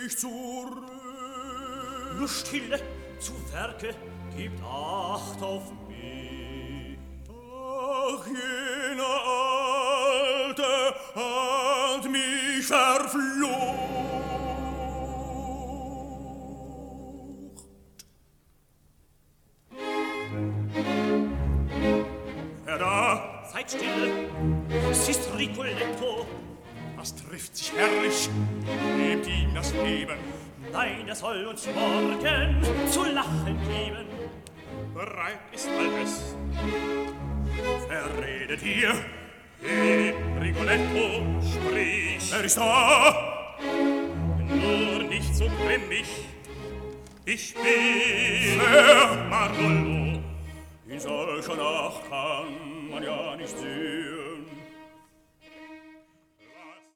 ich zur Nur stille, zu Werke, gebt Acht auf mich. Ach, jener Alte hat mich verflucht. Wer da? Seid stille, es ist Ricoletto. Das trifft sich herrlich, nehmt ihm das Leben. Nein, er soll uns morgen zu lachen geben. Bereit ist alles. Verredet ihr? Hey, Rigoletto, sprich. Wer ist da? Nur nicht so grimmig. Ich bin Herr Marollo. In solcher Nacht kann man ja nicht sehen.